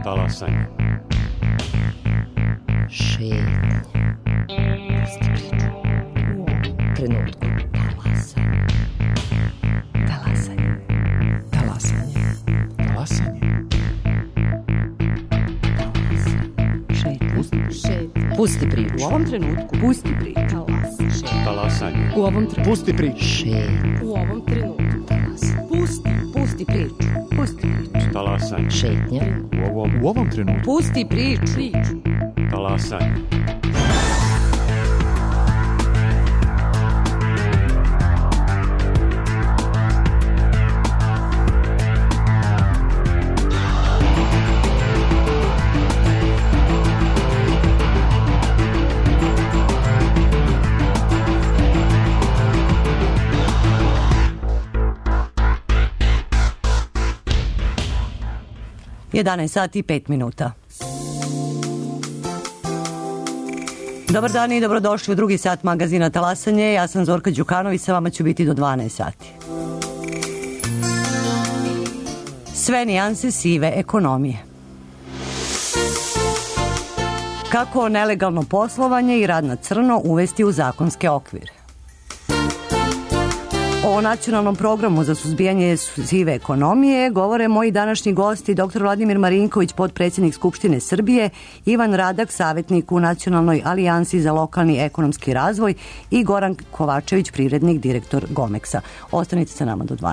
Talasanje. Šetnje. Pusti priču. U ovom trenutku. Talasanje. Talasanje. Talasanje. Šetnje. Pusti priču. U ovom trenutku. Pusti priču. Talasanje. U ovom trenutku. Pusti priču. Šetnje. U ovom trenutku. Pusti priču. Pusti priču. Talasanje. Šetnje. U ovom trenutku. Pusti priču. Talasanje. Sati i 5 minuta. Dobar dan i dobrodošli u drugi sat magazina Talasanje. Ja sam Zorka Đukanović, sa vama ću biti do 12 sati. Sve nijanse sive ekonomije. Kako nelegalno poslovanje i rad na crno uvesti u zakonske okvire. O nacionalnom programu za suzbijanje sive ekonomije govore moji današnji gosti, dr. Vladimir Marinković, potpredsjednik Skupštine Srbije, Ivan Radak, savjetnik u Nacionalnoj alijansi za lokalni ekonomski razvoj i Goran Kovačević, privrednik, direktor Gomeksa. Ostanite sa nama do 12.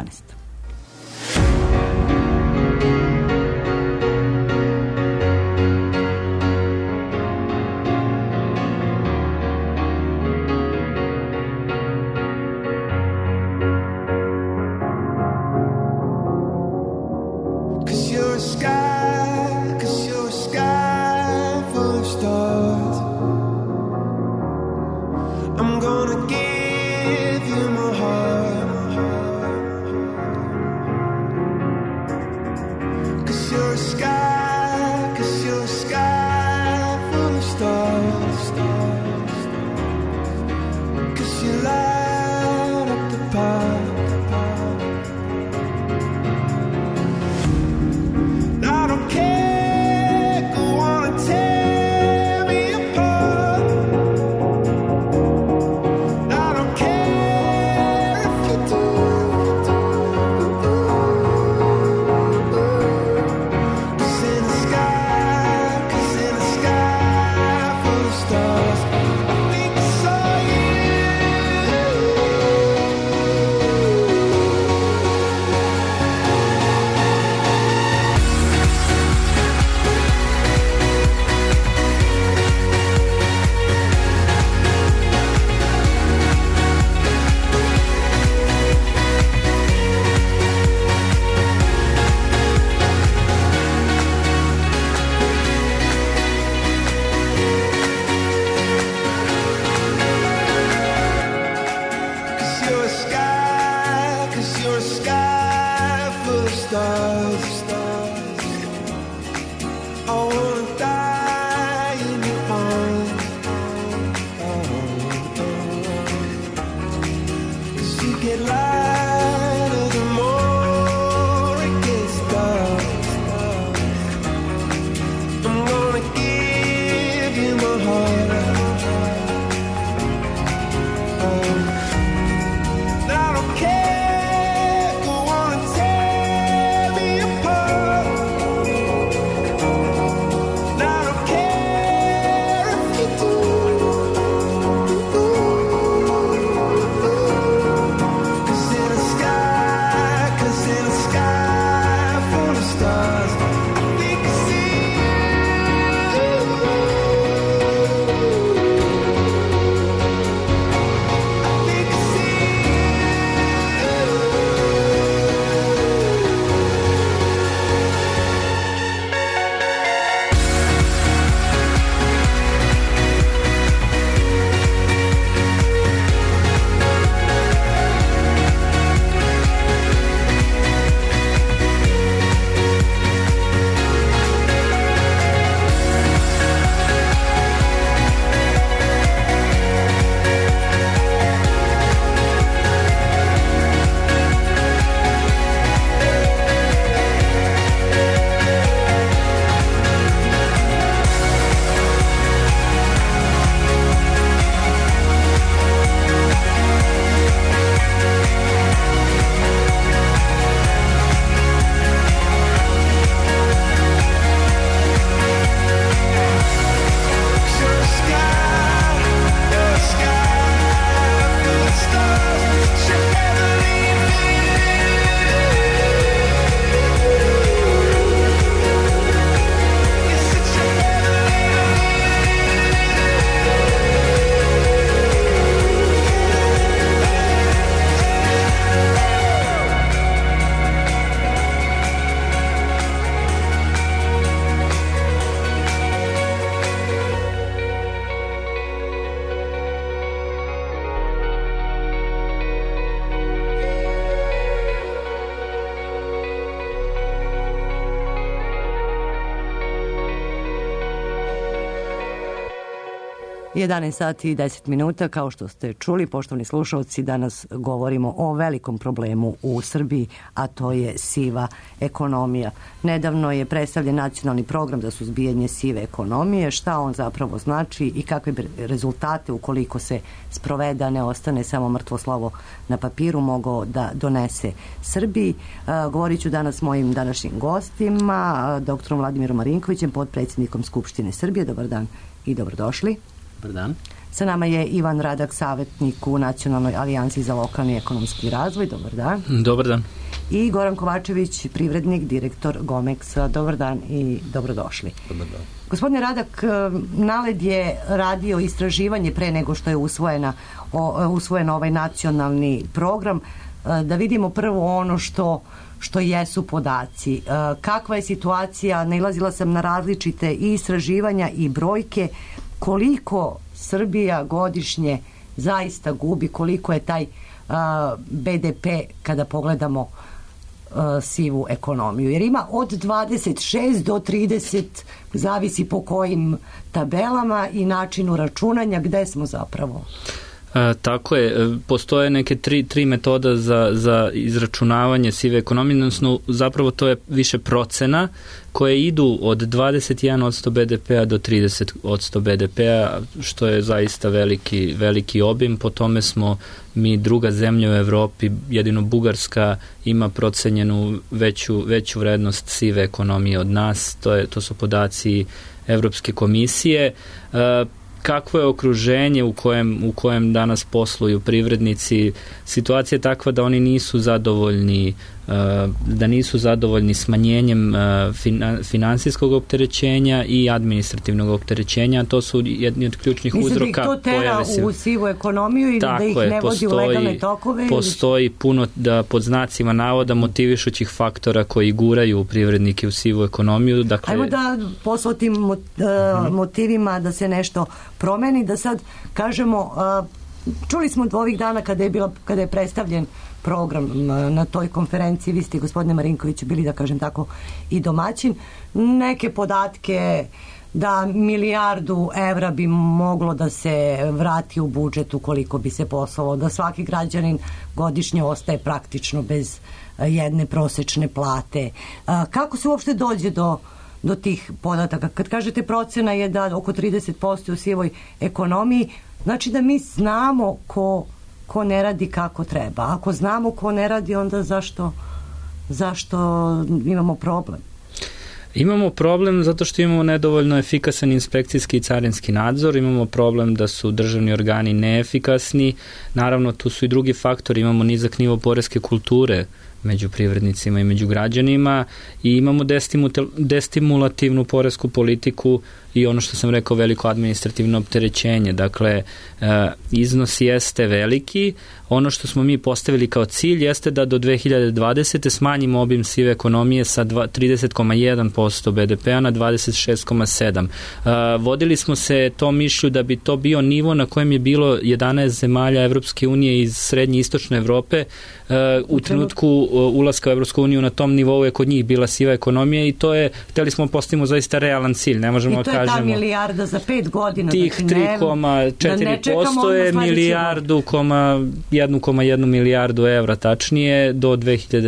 11 sati i 10 minuta, kao što ste čuli, poštovani slušalci, danas govorimo o velikom problemu u Srbiji, a to je siva ekonomija. Nedavno je predstavljen nacionalni program za suzbijanje sive ekonomije, šta on zapravo znači i kakve rezultate, ukoliko se sproveda, ne ostane samo mrtvo slovo na papiru, mogao da donese Srbiji. Govorit ću danas s mojim današnjim gostima, doktorom Vladimirom Marinkovićem, potpredsjednikom Skupštine Srbije. Dobar dan i dobrodošli. Dobar dan. Sa nama je Ivan Radak, savjetnik u Nacionalnoj alijansi za lokalni i ekonomski razvoj. Dobar dan. Dobar dan. I Goran Kovačević, privrednik, direktor Gomeksa. Dobar dan i dobrodošli. Dobar dan. Gospodine Radak, NALED je radio istraživanje pre nego što je usvojen ovaj nacionalni program. Da vidimo prvo ono što jesu podaci. Kakva je situacija? Nailazila sam na različite i istraživanja i brojke. Koliko Srbija godišnje zaista gubi, koliko je taj BDP kada pogledamo sivu ekonomiju. Jer ima od 26 do 30, zavisi po kojim tabelama i načinu računanja, gde smo zapravo. Tako je, postoje neke tri metoda za izračunavanje sive ekonomije, odnosno zapravo to je više procena koje idu od 21% BDP-a do 30% BDP-a, što je zaista veliki obim. Po tome smo mi druga zemlja u Evropi, jedino Bugarska ima procenjenu veću vrednost sive ekonomije od nas, to su podaci Evropske komisije. Kakvo je okruženje u kojem danas posluju privrednici? Situacija je takva da oni nisu zadovoljni smanjenjem finansijskog opterećenja i administrativnog opterećenja. To su jedni od ključnih uzroka. Mislim da ih to tera u sivu ekonomiju ili da ih ne vodi u legalne tokove? Postoji puno, pod znacima navoda, motivišućih faktora koji guraju privrednike u sivu ekonomiju. Dakle, ajmo da posle tim motivima da se nešto promeni, da sad kažemo, čuli smo ovih dana kada je predstavljen program na toj konferenciji, vi ste, gospodine Marinkoviću, bili, da kažem tako, i domaćin, neke podatke da 1 milijardu evra bi moglo da se vrati u budžet ukoliko bi se poslovalo, da svaki građanin godišnje ostaje praktično bez jedne prosečne plate. Kako se uopšte dođe do tih podataka? Kad kažete procena je da oko 30% u sivoj ekonomiji, znači da mi znamo ko ne radi kako treba. Ako znamo ko ne radi, onda zašto imamo problem? Imamo problem zato što imamo nedovoljno efikasan inspekcijski i carinski nadzor, imamo problem da su državni organi neefikasni, naravno tu su i drugi faktori, imamo nizak nivo poreske kulture među privrednicima i među građanima i imamo destimulativnu poresku politiku i ono što sam rekao, veliko administrativno opterećenje. Dakle, iznos jeste veliki. Ono što smo mi postavili kao cilj jeste da do 2020. smanjimo obim sive ekonomije sa 30,1% BDP-a na 26,7%. Vodili smo se tom mišlju da bi to bio nivo na kojem je bilo 11 zemalja Evropske unije iz srednje i istočne Evrope. U trenutku ulaska u Evropsku uniju na tom nivou je kod njih bila siva ekonomija i to je, hteli smo postavimo zaista realan cilj. Ne možemo da kažemo... ta milijarda za 5 godina. Tih 3,4% je 1,1 milijardu evra tačnije do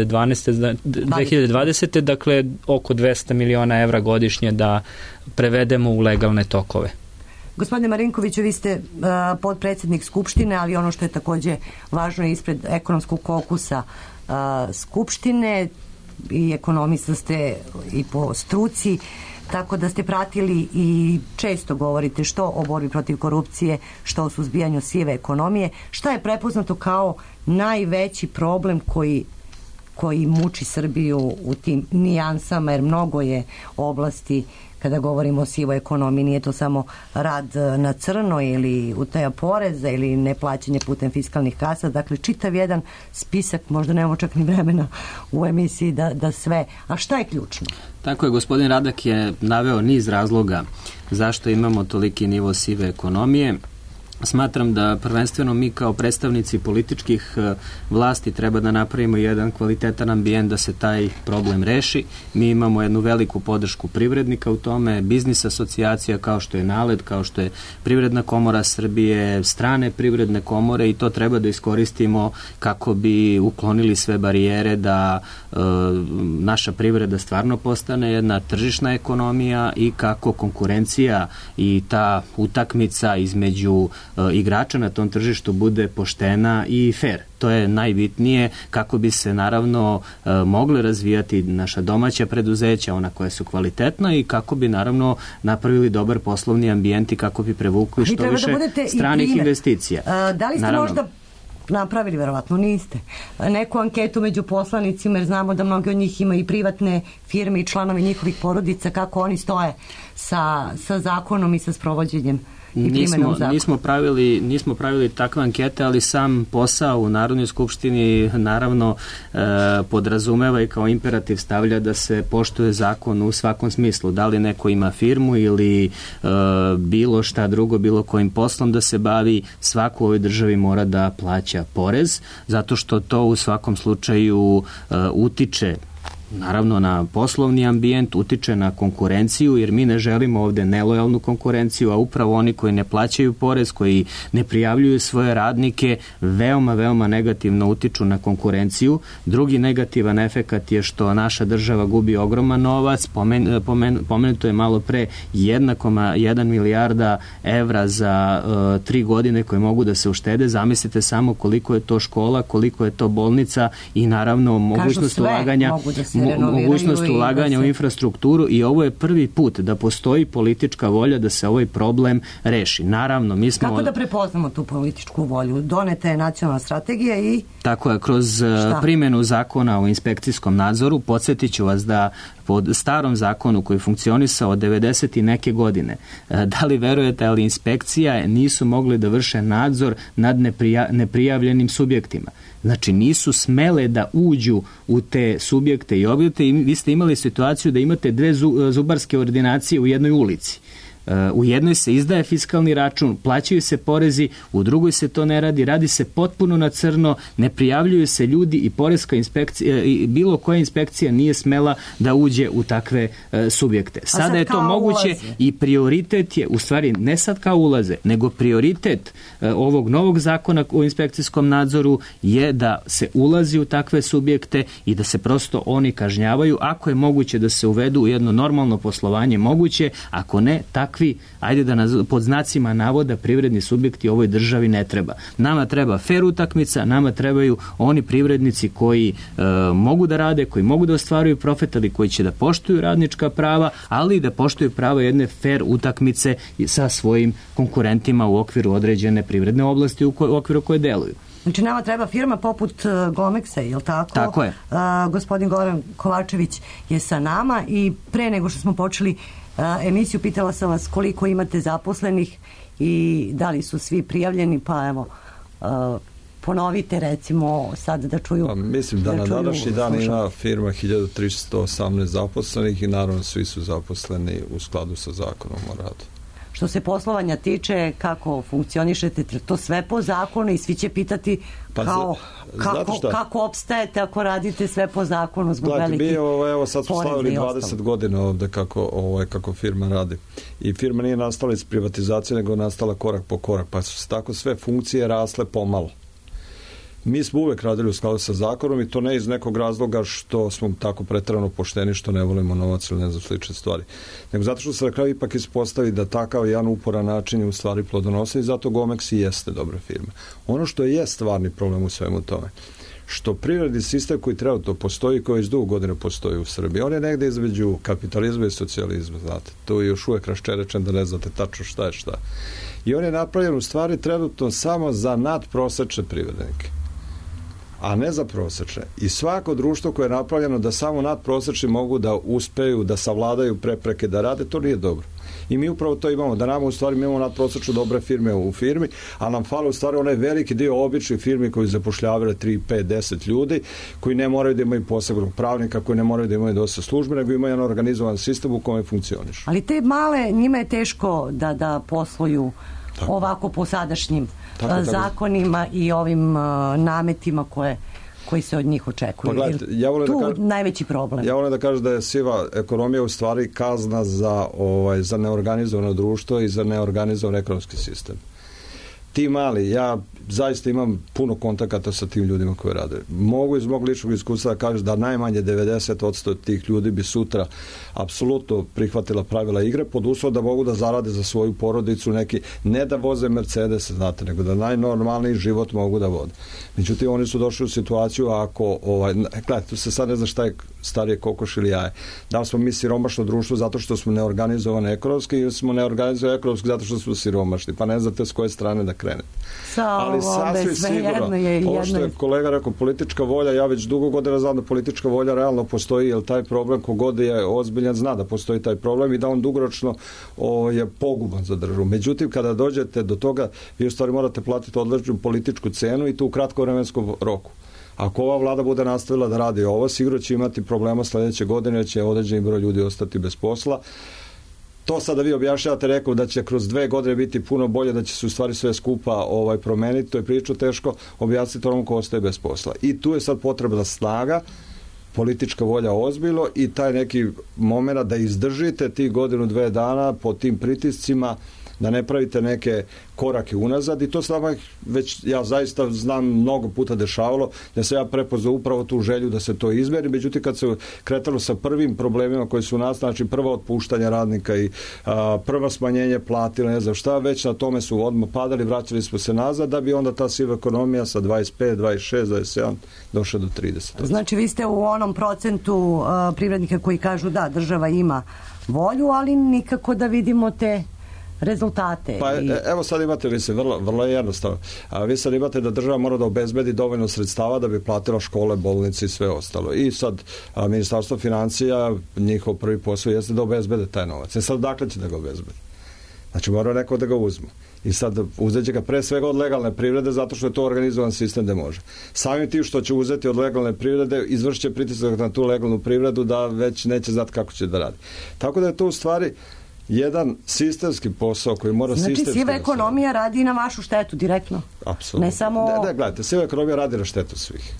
2020. Dakle, oko 200 miliona evra godišnje da prevedemo u legalne tokove. Gospodine Marinkoviću, vi ste potpredsjednik Skupštine, ali ono što je takođe važno je ispred ekonomskog kokusa Skupštine i ekonomista ste i po struci, tako da ste pratili i često govorite što o borbi protiv korupcije, što o suzbijanju sive ekonomije. Šta je prepoznato kao najveći problem koji muči Srbiju u tim nijansama, jer mnogo je oblasti kada govorimo o sivoj ekonomiji, nije to samo rad na crno ili utaja poreza ili neplaćanje putem fiskalnih kasa, dakle čitav jedan spisak, možda nemamo čak ni vremena u emisiji da sve. A šta je ključno? Tako je, gospodin Radak je naveo niz razloga zašto imamo toliki nivo sive ekonomije. Smatram da prvenstveno mi kao predstavnici političkih vlasti treba da napravimo jedan kvalitetan ambijent da se taj problem reši. Mi imamo jednu veliku podršku privrednika u tome, biznis asocijacija kao što je NALED, kao što je Privredna komora Srbije, strane privredne komore i to treba da iskoristimo kako bi uklonili sve barijere da naša privreda stvarno postane jedna tržišna ekonomija i kako konkurencija i ta utakmica između igrača na tom tržištu bude poštena i fair. To je najbitnije kako bi se naravno mogle razvijati naša domaća preduzeća, ona koja su kvalitetna i kako bi naravno napravili dobar poslovni ambijent i kako bi prevukli što više stranih investicija. Da li ste možda napravili, verovatno niste, neku anketu među poslanicima, jer znamo da mnogi od njih imaju i privatne firme i članovi njihovih porodica, kako oni stoje sa zakonom i sa sprovođenjem? Nismo pravili takve ankete, ali sam posao u Narodnoj skupštini naravno podrazumeva i kao imperativ stavlja da se poštuje zakon u svakom smislu. Da li neko ima firmu ili bilo šta drugo, bilo kojim poslom da se bavi, svako u ovoj državi mora da plaća porez, zato što to u svakom slučaju utiče naravno na poslovni ambijent, utiče na konkurenciju, jer mi ne želimo ovde nelojalnu konkurenciju, a upravo oni koji ne plaćaju porez, koji ne prijavljuju svoje radnike, veoma, veoma negativno utiču na konkurenciju. Drugi negativan efekat je što naša država gubi ogroman novac, pomenuto je malo pre 1,1 milijarda evra za 3 godine koje mogu da se uštede. Zamislite samo koliko je to škola, koliko je to bolnica i naravno mogućnost ulaganja u infrastrukturu i ovo je prvi put da postoji politička volja da se ovaj problem reši. Naravno, mi smo... Kako da prepoznamo tu političku volju? Doneta je nacionalna strategija i... Tako je, kroz primjenu zakona o inspekcijskom nadzoru, podsjetit ću vas da pod starom zakonu koji funkcionisao od 90 i neke godine, da li verujete, ali inspekcija nisu mogli da vrše nadzor nad neprijavljenim subjektima. Znači nisu smele da uđu u te subjekte i objekte i vi ste imali situaciju da imate 2 zubarske ordinacije u jednoj ulici. U jednoj se izdaje fiskalni račun, plaćaju se porezi, u drugoj se to ne radi, radi se potpuno na crno, ne prijavljuju se ljudi i poreska inspekcija i bilo koja inspekcija nije smela da uđe u takve subjekte. Sada je to moguće i prioritet je, u stvari ne sad kao ulaze, nego prioritet ovog novog zakona o inspekcijskom nadzoru je da se ulazi u takve subjekte i da se prosto oni kažnjavaju. Ako je moguće da se uvedu u jedno normalno poslovanje, moguće, ako ne, takvi, ajde da pod znacima navoda, privredni subjekti ovoj državi ne treba. Nama treba fer utakmica, nama trebaju oni privrednici koji mogu da rade, koji mogu da ostvaruju profit, ali koji će da poštuju radnička prava, ali i da poštuju prava jedne fer utakmice sa svojim konkurentima u okviru određene privredne oblasti u okviru koje deluju. Znači nama treba firma poput Glomeksa, je li tako? Tako je. Gospodin Goran Kovačević je sa nama i pre nego što smo počeli emisiju pitala sam vas koliko imate zaposlenih i da li su svi prijavljeni, pa evo ponovite recimo sad da čuju. Pa, mislim da na današnji dan ima firma 1318 zaposlenih i naravno svi su zaposleni u skladu sa zakonom o radu. Što se poslovanja tiče, kako funkcionišete, to sve po zakonu i svi će pitati kako opstajete ako radite sve po zakonu zbog velike evo sad smo slavili 20 godina ovde kako firma radi. I firma nije nastala iz privatizacije, nego nastala korak po korak, pa su tako sve funkcije rasle pomalo. Mi smo uvek radili u skladu sa zakonom i to ne iz nekog razloga što smo tako preterano pošteni, što ne volimo novac ili ne znam slične stvari, nego zato što se na kraju ipak ispostavi da takav jedan uporan način je u stvari plodonosan i zato Gomex i jeste dobra firma. Ono što je stvarni problem u svemu tome, što privredni sistem koji trenutno postoji, koji već dugo godina postoji u Srbiji, on je negde između kapitalizma i socijalizma, znate. To je još uvek raščerečen da ne znate tačno šta je šta. I on je napravljen u stvari trenutno samo za nadprosečne privrednike, a ne za prosečne. I svako društvo koje je napravljeno da samo nadprosečni mogu da uspeju, da savladaju prepreke, da rade, to nije dobro. I mi upravo to imamo, da nama u stvari imamo nadprosečno dobre firme u firmi, a nam fale u stvari onaj veliki dio običnih firmi koji zapošljavaju 3, 5, 10 ljudi, koji ne moraju da imaju posebnog pravnika, koji ne moraju da imaju dosta službe, nego imaju jedan organizovan sistem u kome funkcioniš. Ali te male, njima je teško da posluju ovako po sadašnjim zakonima i ovim nametima koji se od njih očekuju. Pa gledajte, najveći problem. Ja volim da kažem da je siva ekonomija u stvari kazna za neorganizovano društvo i za neorganizovan ekonomski sistem. Ti mali, ja zaista imam puno kontakata sa tim ljudima koji rade. Mogu iz mog ličnog iskustva da kažem da najmanje 90% tih ljudi bi sutra apsolutno prihvatila pravila igre pod uslovom da mogu da zarade za svoju porodicu neki, ne da voze Mercedes, znate, nego da najnormalniji život mogu da vode. Međutim, oni su došli u situaciju ako, gledajte, tu se sad ne zna šta je starije kokoš ili jaje. Da li smo mi siromašno društvo zato što smo neorganizovani ekonomski ili smo neorganizovani ekonomski zato što smo siromašni, pa ne znate s koje strane da krenete. Ali sasvim sigurno, ovo što je kolega rekao, politička volja, ja već dugo godina znam da politička volja realno postoji, jer taj problem kogod je ozbiljan zna da postoji taj problem i da on dugoročno je poguban za državu. Međutim, kada dođete do toga, vi u stvari morate platiti određenu političku cenu i to u kratkovremenskom roku. Ako ova vlada bude nastavila da radi ovo, sigurno će imati problema sledeće godine, će određeni broj ljudi ostati bez posla. To sada vi objašnjavate, rekao da će kroz 2 godine biti puno bolje, da će se u stvari sve skupa promeniti, to je priču teško objasniti onom ko ostaje bez posla. I tu je sad potrebna snaga, politička volja ozbiljno i taj neki moment da izdržite tih 1-2 dana pod tim pritiscima, da ne pravite neke korake unazad i to s nama već, ja zaista znam, mnogo puta dešavalo, da se ja prepoznao upravo tu želju da se to izmeri, međutim kad se kretalo sa prvim problemima koji su nas, znači prva otpuštanja radnika i prva smanjenje platila, ne znam šta, već na tome su odmah padali, vraćali smo se nazad, da bi onda ta siva ekonomija sa 25, 26, 27 došla do 30. Znači vi ste u onom procentu privrednika koji kažu da, država ima volju, ali nikako da vidimo te rezultate. Pa evo sad imate, vi se vrlo je jednostavno. Vi sad imate da država mora da obezbedi dovoljno sredstava da bi platila škole, bolnice i sve ostalo. I sad Ministarstvo financija, njihov prvi posao jeste da obezbede taj novac. I sad dakle će da ga obezbede? Znači mora neko da ga uzme. I sad uzeće ga pre svega od legalne privrede zato što je to organizovan sistem gde može. Samim tim što će uzeti od legalne privrede, izvršit će pritisak na tu legalnu privredu da već neće znati kako će da radi. Tako da je to u stvari jedan sistemski posao koji mora sistemski... Znači, siva ekonomija radi na vašu štetu direktno? Apsolutno. Ne samo... Ne, gledajte, siva ekonomija radi na štetu svih.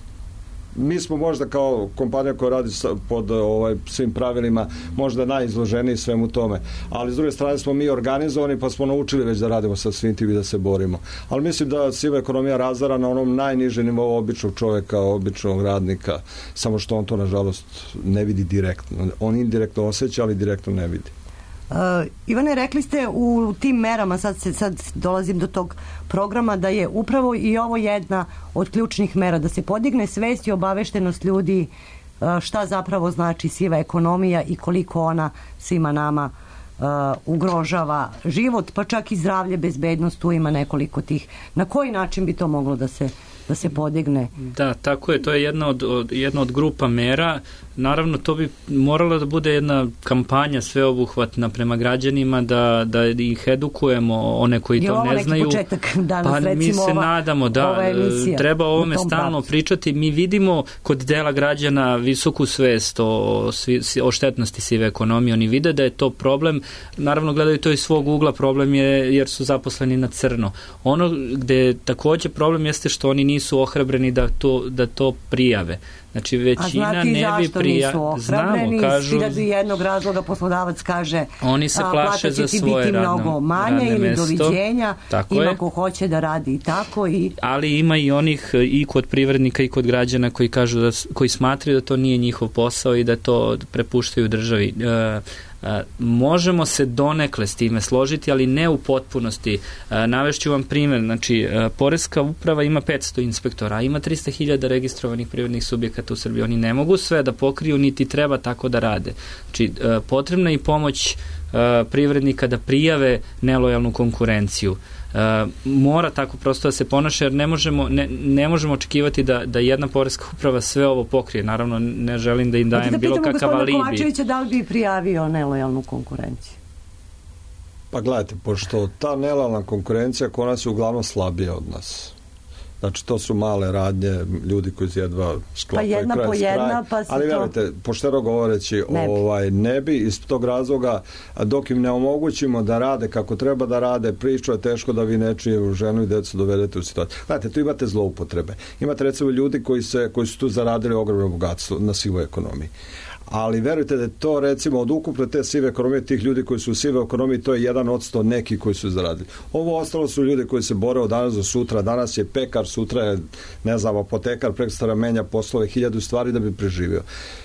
Mi smo možda kao kompanija koja radi pod svim pravilima možda najizloženiji svemu tome, ali s druge strane smo mi organizovani pa smo naučili već da radimo sa svim tim i da se borimo. Ali mislim da siva ekonomija razara na onom najnižem nivou običnog čoveka, običnog radnika, samo što on to nažalost ne vidi direktno. On indirektno osjeća, ali direktno ne vidi. Ivane, rekli ste u tim merama, sad dolazim do tog programa, da je upravo i ovo jedna od ključnih mera, da se podigne svest i obaveštenost ljudi šta zapravo znači siva ekonomija i koliko ona svima nama ugrožava život, pa čak i zdravlje, bezbednost, tu ima nekoliko tih. Na koji način bi to moglo da se podigne? Da, tako je, to je jedna od grupa mera. Naravno, to bi morala da bude jedna kampanja sveobuhvatna prema građanima, da ih edukujemo, one koji to ne znaju. Je ovo neki početak danas, pa recimo, mi se nadamo da treba o ovome stalno pričati. Mi vidimo kod dela građana visoku svest o štetnosti sive ekonomije. Oni vide da je to problem. Naravno, gledaju to iz svog ugla. Problem je jer su zaposleni na crno. Ono gde je takođe problem jeste što oni nisu ohrabreni da to prijave. Znači većina ne bi znamo, kažu, iz 1001 razloga poslodavac kaže oni se plaše za svoje mnogo manje ili mesto. Doviđenja, tako ima je. Ko hoće da radi i tako ali ima i onih i kod privrednika i kod građana koji kažu koji smatraju da to nije njihov posao i da to prepuštaju državi. Možemo se donekle s time složiti, ali ne u potpunosti. Navešću vam primjer, znači Poreska uprava ima 500 inspektora, a ima 300.000 registrovanih privrednih subjekata u Srbiji. Oni ne mogu sve da pokriju, niti treba tako da rade. Znači, potrebna je i pomoć privrednika da prijave nelojalnu konkurenciju. Mora tako prosto da se ponaša, jer ne možemo očekivati da jedna poreska uprava sve ovo pokrije. Naravno, ne želim da im dajem bilo kakav alibi. Da Kovačevića da li bi prijavio nelojalnu konkurenciju? Pa gledajte, pošto ta nelojalna konkurencija kod nas je uglavnom slabija od nas. Znači, to su male radnje, ljudi koji jedva sklapaju jedna kraj po s krajem. jedna, pa se ali vjerujte, pošteno govoreći, ne bi iz tog razloga, dok im ne omogućimo da rade kako treba da rade, priču je teško da vi nečiju ženu i decu dovedete u situaciju. Gledajte, tu imate zloupotrebe. Imate recimo ljudi koji su tu zaradili ogromno bogatstvo na sivoj ekonomiji. Ali verujte da je to recimo od ukupne te sive ekonomije, tih ljudi koji su u sive ekonomiji, to je 1% neki koji su zaradili. Ovo ostalo su ljudi koji se bore od danas do sutra. Danas je pekar, sutra je, ne znam, apotekar, prekosutra menja poslove, 1000 stvari da bi preživio.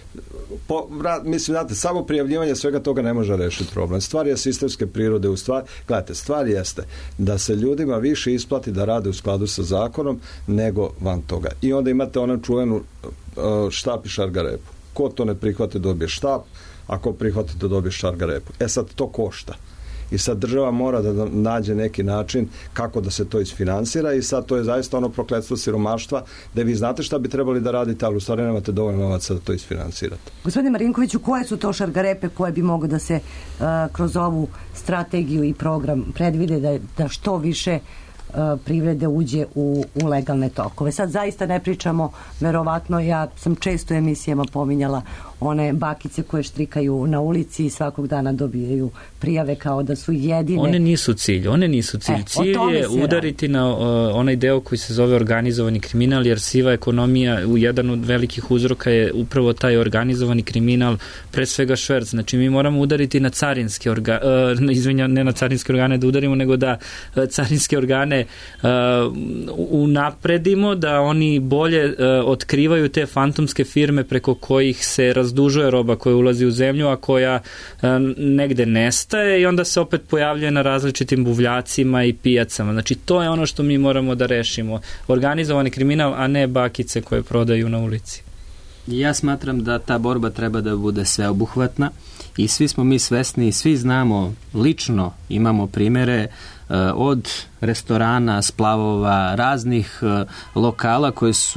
Mislim, znate, samo prijavljivanje svega toga ne može rešiti problem. Stvar je sistemske prirode. Gledajte, stvar jeste da se ljudima više isplati da rade u skladu sa zakonom nego van toga. I onda imate onu čuvenu štap i šargarepu. Ko to ne prihvati dobije štap, ako prihvati da dobije šargarepu. Sad to košta. I sad država mora da nađe neki način kako da se to isfinansira i sad to je zaista ono prokletstvo siromaštva da vi znate šta bi trebali da radite, ali u stvari nemate dovoljno novaca da to isfinansirate. Gospodine Marinkoviću, koje su to šargarepe koje bi mogo da se kroz ovu strategiju i program predvide da što više privrede uđe u legalne tokove? Sad zaista ne pričamo, verovatno, ja sam često u emisijama pominjala one bakice koje štrikaju na ulici i svakog dana dobijaju prijave kao da su jedine. One nisu cilj. Cilj je udariti na onaj deo koji se zove organizovani kriminal, jer siva ekonomija, jedan od velikih uzroka je upravo taj organizovani kriminal, pre svega šverc. Znači mi moramo udariti na carinske organe, ne na carinske organe da udarimo, nego da carinske organe unapredimo, da oni bolje otkrivaju te fantomske firme preko kojih se razdužuje roba koja ulazi u zemlju, a koja negde nestaje i onda se opet pojavljuje na različitim buvljacima i pijacama. Znači to je ono što mi moramo da rešimo. Organizovani kriminal, a ne bakice koje prodaju na ulici. Ja smatram da ta borba treba da bude sveobuhvatna i svi smo mi svesni i svi znamo, lično imamo primere od restorana, splavova, raznih lokala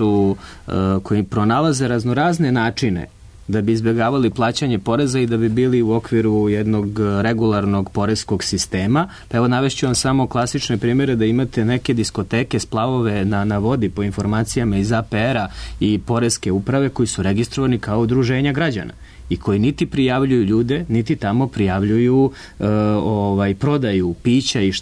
koji pronalaze raznorazne načine da bi izbjegavali plaćanje poreza i da bi bili u okviru jednog regularnog poreskog sistema. Pa evo navešću vam samo klasične primjere da imate neke diskoteke, splavove na vodi po informacijama iz APR-a i poreske uprave koji su registrovani kao udruženja građana i koji niti prijavljuju ljude, niti tamo prijavljuju prodaju pića i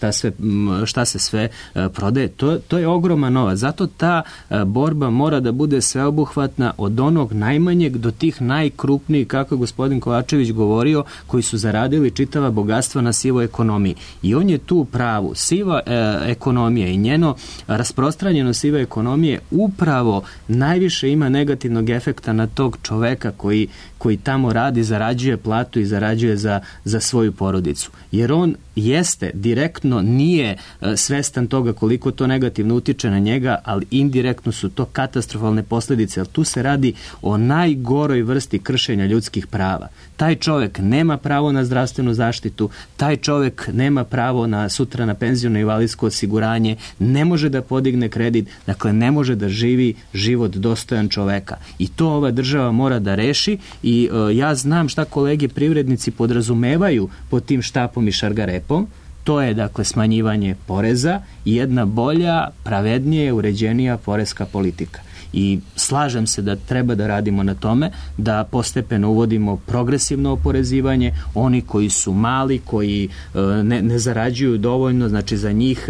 šta se sve prodaje. To je ogroman novac. Zato ta borba mora da bude sveobuhvatna od onog najmanjeg do tih najkrupnijih, kako je gospodin Kovačević govorio, koji su zaradili čitava bogatstva na sivoj ekonomiji. I on je tu u pravu. Siva ekonomija i njeno rasprostranjeno sive ekonomije upravo najviše ima negativnog efekta na tog čoveka koji tamo radi, zarađuje platu i zarađuje za svoju porodicu. Jer on jeste, direktno nije svestan toga koliko to negativno utiče na njega, ali indirektno su to katastrofalne posljedice, ali tu se radi o najgoroj vrsti kršenja ljudskih prava. Taj čovjek nema pravo na zdravstvenu zaštitu, taj čovjek nema pravo sutra na penziono i invalidsko osiguranje, ne može da podigne kredit, dakle ne može da živi život dostojan čoveka. I to ova država mora da reši i ja znam šta kolege privrednici podrazumevaju pod tim štapom i šargarepom. To je dakle smanjivanje poreza i jedna bolja, pravednije, uređenija poreska politika. I slažem se da treba da radimo na tome, da postepeno uvodimo progresivno oporezivanje, oni koji su mali, koji ne zarađuju dovoljno, znači za njih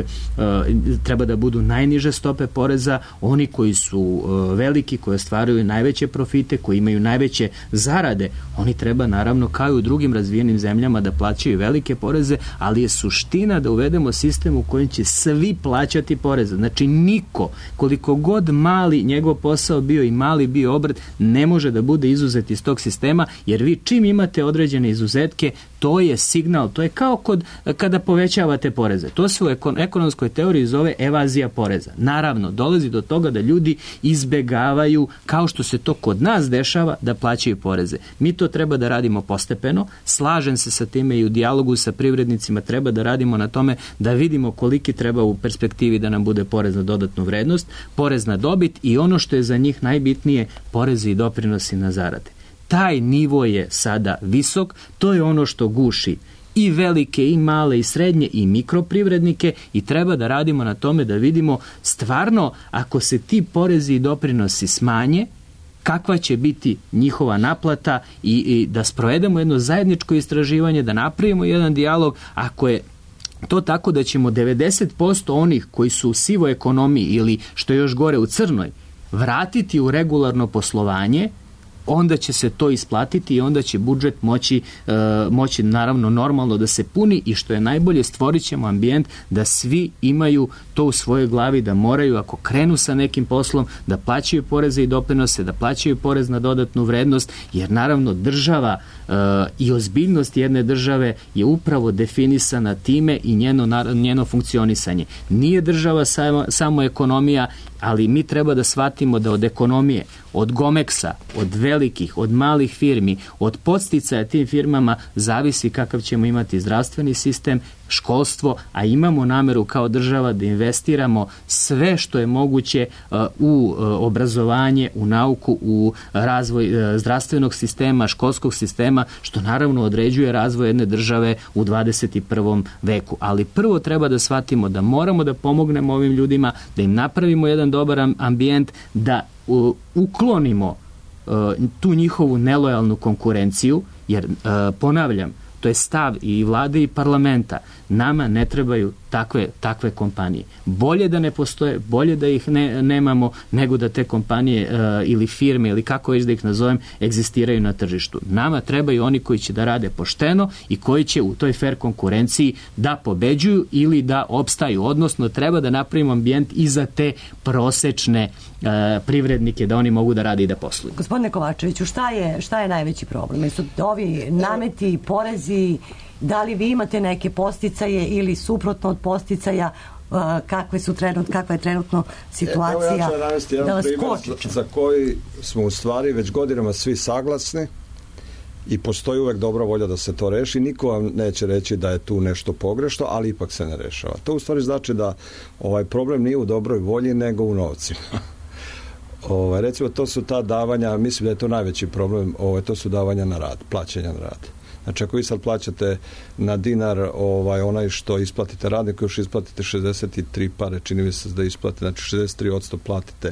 treba da budu najniže stope poreza, oni koji su veliki, koji ostvaruju najveće profite, koji imaju najveće zarade, oni treba naravno kao i u drugim razvijenim zemljama da plaćaju velike poreze, ali je suština da uvedemo sistem u kojem će svi plaćati poreze. Znači niko, koliko god mali njegov posao bio i mali bio obrt, ne može da bude izuzet iz tog sistema, jer vi čim imate određene izuzetke, to je signal, to je kao kada povećavate poreze. To se u ekonomskoj teoriji zove evazija poreza. Naravno, dolazi do toga da ljudi izbegavaju, kao što se to kod nas dešava, da plaćaju poreze. Mi to treba da radimo postepeno, slažem se sa time i u dijalogu sa privrednicima treba da radimo na tome da vidimo koliki treba u perspektivi da nam bude porez na dodatnu vrednost, porez na dobit i ono što je za njih najbitnije, porezi i doprinosi na zarade. Taj nivo je sada visok, to je ono što guši i velike, i male, i srednje, i mikroprivrednike, i treba da radimo na tome da vidimo stvarno, ako se ti porezi i doprinosi smanje, kakva će biti njihova naplata i da sprovedemo jedno zajedničko istraživanje, da napravimo jedan dijalog. Ako je to tako da ćemo 90% onih koji su u sivoj ekonomiji ili, što je još gore, u crnoj, vratiti u regularno poslovanje, onda će se to isplatiti i onda će budžet moći naravno normalno da se puni, i što je najbolje, stvorit ćemo ambijent da svi imaju to u svojoj glavi, da moraju, ako krenu sa nekim poslom, da plaćaju poreze i doprinose, da plaćaju porez na dodatnu vrednost, jer naravno država i ozbiljnost jedne države je upravo definisana time i njeno funkcionisanje. Nije država samo ekonomija, ali mi treba da shvatimo da od ekonomije, od Gomeksa, od velikih, od malih firmi, od podsticaja tim firmama zavisi kakav ćemo imati zdravstveni sistem, školstvo, a imamo nameru kao država da investiramo sve što je moguće u obrazovanje, u nauku, u razvoj zdravstvenog sistema, školskog sistema, što naravno određuje razvoj jedne države u 21. veku. Ali prvo treba da shvatimo da moramo da pomognemo ovim ljudima, da im napravimo jedan dobar ambijent, da uklonimo tu njihovu nelojalnu konkurenciju, jer ponavljam, to je stav i vlade i parlamenta. Nama ne trebaju takve kompanije. Bolje da ne postoje, bolje da ih nemamo, nego da te kompanije ili firme, ili kako već da ih nazovem, egzistiraju na tržištu. Nama trebaju oni koji će da rade pošteno i koji će u toj fair konkurenciji da pobeđuju ili da opstaju. Odnosno, treba da napravimo ambijent i za te prosečne privrednike, da oni mogu da rade i da posluju. Gospodine Kovačeviću, šta je najveći problem? Jesu ovi nameti, porezi, da li vi imate neke podsticaje ili suprotno od podsticaja, kakva je trenutno situacija? Evo ja ću navesti jedan primjer za koji smo u stvari već godinama svi saglasni i postoji uvek dobra volja da se to reši. Niko vam neće reći da je tu nešto pogrešno, ali ipak se ne rešava. To u stvari znači da ovaj problem nije u dobroj volji, nego u novcima. Recimo, to su ta davanja, mislim da je to najveći problem, to su davanja na rad, plaćanja na rad. Znači, ako vi sad plaćate na dinar onaj što isplatite radniku, još isplatite 63 pare, čini mi se da isplatite, znači 63% platite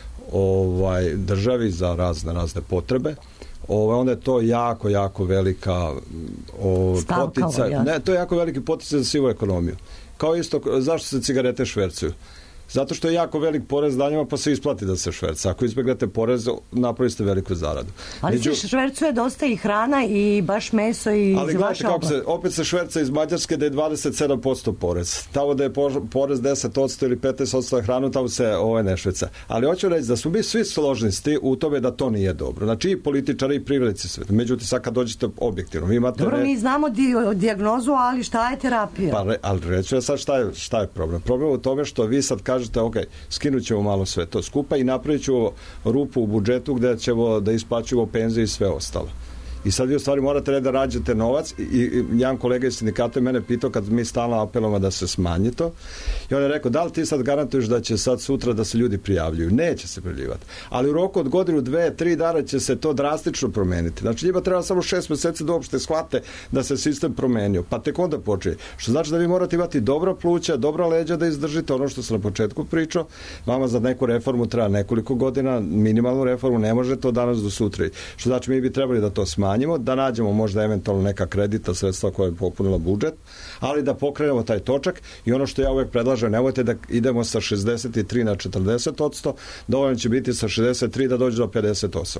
državi za razne potrebe, onda je to jako velika poticaj. Ne, to je jako veliki poticaj za sivu ekonomiju. Kao isto, zašto se cigarete švercuju? Zato što je jako velik porez na njima, pa se isplati da se šverca. Ako izbjegnete porez, napravite veliku zaradu. Ali se švercuje dosta i hrana i baš meso i ali gledajte kako opet se šverca iz Mađarske da je 27% porez. Tamo da je porez 10% ili 15% na hranu, tamo se ne šverca. Ali hoću reći da smo mi svi složni u tome da to nije dobro. Znači i političari i privrednici sve. Međutim, sad kad dođete objektivno. Mi znamo dijagnozu, ali šta je terapija? Ali reći ja sad šta je problem. Problem je u tome što vi sad kažete, ok, skinut ćemo malo sve to skupa i napravit ćemo rupu u budžetu gde ćemo da isplaćujemo penzije i sve ostalo. I sad vi u stvari morate da rađete novac i jedan kolega iz sindikata je mene pitao kad mi stalno apelujemo da se smanji to i on je rekao, da li ti sad garantuješ da će sad sutra da se ljudi prijavljuju? Neće se prijavljivati. Ali u roku od godinu, 2, 3 dana će se to drastično promeniti. Znači njima treba samo 6 meseci da uopšte shvate da se sistem promenio. Pa tek onda počne. Što znači da vi morate imati dobra pluća, dobra leđa da izdržite ono što sam na početku pričao. Vama za neku reformu treba nekoliko godina, minimalnu reformu, ne može to danas do sutra. Što znači mi bi trebali da to smanjimo, da nađemo možda eventualno neka kredita, sredstva koja je popunila budžet, ali da pokrenemo taj točak i ono što ja uvek predlažem, nemojte da idemo sa 63 na 40%, dovoljno će biti sa 63 da dođe do 58%.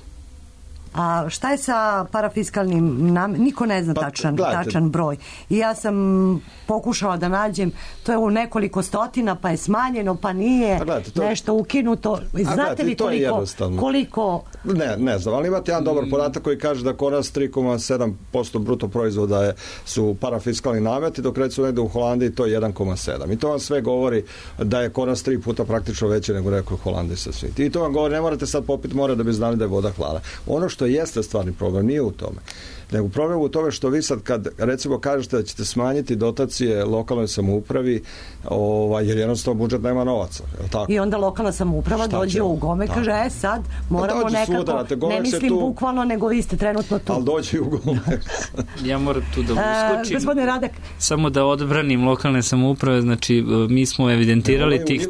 A šta je sa parafiskalnim niko ne zna tačan broj. I ja sam pokušala da nađem, to je u nekoliko stotina, pa je smanjeno, pa nije nešto ukinuto. Znate li koliko? Ne znam, ali imate jedan dobar podatak koji kaže da kod nas 3,7% bruto proizvoda su parafiskalni nameti, dok recimo negde u Holandiji to je 1,7. I to vam sve govori da je kod nas 3 puta praktično veće nego neko u Holandiji sa svim. I to vam govori, ne morate sad popiti more da bi znali da je voda hladna. Ono što jeste stvarni problem, nije u tome. nego problem u tome što vi sad kad recimo kažete da ćete smanjiti dotacije lokalnoj samoupravi, jer jednostavno budžet nema novaca. Tako? I onda lokalna samouprava dođe u Gome, kaže, sad moramo nekako, ne mislim bukvalno, nego vi ste trenutno tu. Ali dođe u Gome. Ja moram tu da uskočim. Gospodine Radak. Samo da odbranim lokalne samouprave, znači mi smo evidentirali tih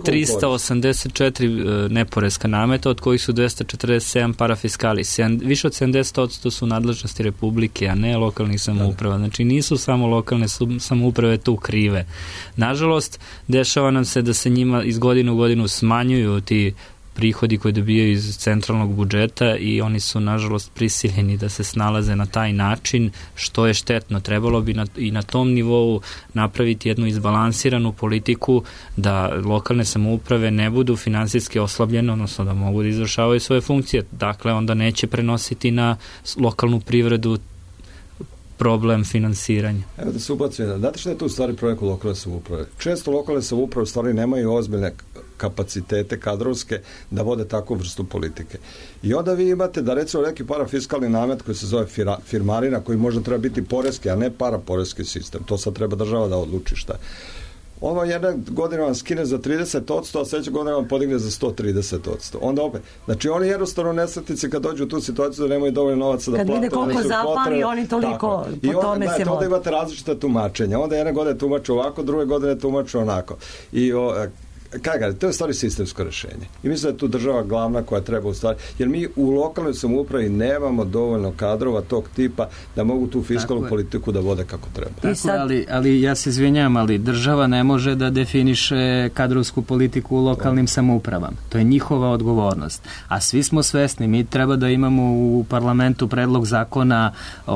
384 neporeska nameta, od kojih su 247 parafiskali. Više od 70% su nadležnosti Republike, a ne lokalnih samouprava. Znači nisu samo lokalne samouprave tu krive. Nažalost, dešava nam se da se njima iz godine u godinu smanjuju ti prihodi koji dobijaju iz centralnog budžeta i oni su nažalost prisiljeni da se snalaze na taj način, što je štetno. Trebalo bi i na tom nivou napraviti jednu izbalansiranu politiku da lokalne samouprave ne budu finansijski oslabljene, odnosno da mogu da izvršavaju svoje funkcije. Dakle, onda neće prenositi na lokalnu privredu problem finansiranja. Evo da se ubacuje. Znate što je tu u stvari problem kod lokalne samouprave? Često lokalne samouprave u stvari nemaju ozbiljne kapacitete kadrovske da vode takvu vrstu politike. I onda vi imate da recimo neki parafiskalni namet koji se zove firmarina, koji možda treba biti poreski, a ne paraporeski sistem. To sad treba država da odluči šta je. Ovo jedna godina vam skine za 30%, a sljedeća godina vam podigne za 130%. Onda opet, znači oni jednostavno nesretnici kad dođu u tu situaciju da nemaju dovoljno novaca da plate. Kad vide koliko zapali, oni toliko po tome se vode. Onda imate različite tumačenja. Onda jedne godine tumače ovako, druge godine tumače onako. I to je stvari sistemsko rešenje. I mislim da je tu država glavna koja treba u stvari, jer mi u lokalnoj samoupravi nemamo dovoljno kadrova tog tipa da mogu tu fiskalnu politiku da vode kako treba. Ali ja se izvinjam, ali država ne može da definiše kadrovsku politiku u lokalnim samoupravama. To je njihova odgovornost. A svi smo svesni, mi treba da imamo u parlamentu predlog zakona